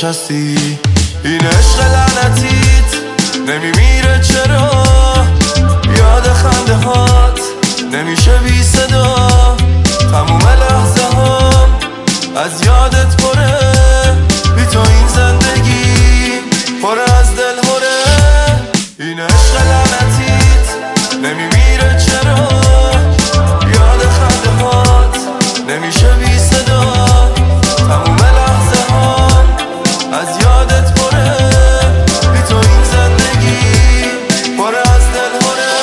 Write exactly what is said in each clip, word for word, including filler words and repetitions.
نشستی. این عشق لعنتیت نمیمیره چرا؟ یاد خنده هات نمیشه بی صدا. تموم لحظه هم از یادت پره، بی تو این زندگی پر از دل هره. این عشق لعنتیت نمیمیره چرا؟ یاد خنده هات نمیشه بی صدا. تموم لحظه هم از یادت پره، بی تو این زندگی پر از دل هره.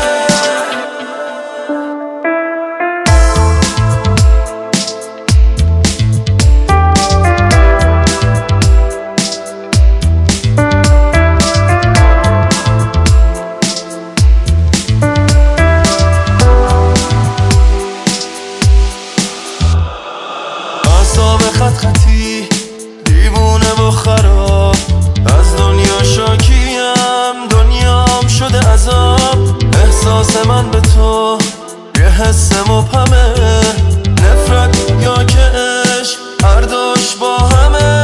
اعصاب خط خطی دیوونه و خراب، از دنیا شاکیم دنیام شده عذاب. احساس من به تو یه حس مبهمه، نفرت یا که عشق هر دوش با همه.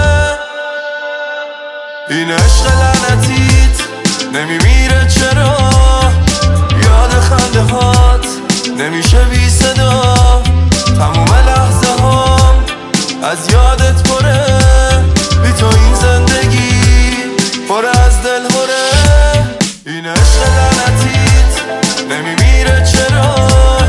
این عشق لعنتیت نمیمیره چرا؟ یاد خنده هات نمیشه بی صدا. تموم لحظه هم از یادت پره، بی تو این زندگی پر از دل هره. این عشق لعنتیت نمیمیره چرا؟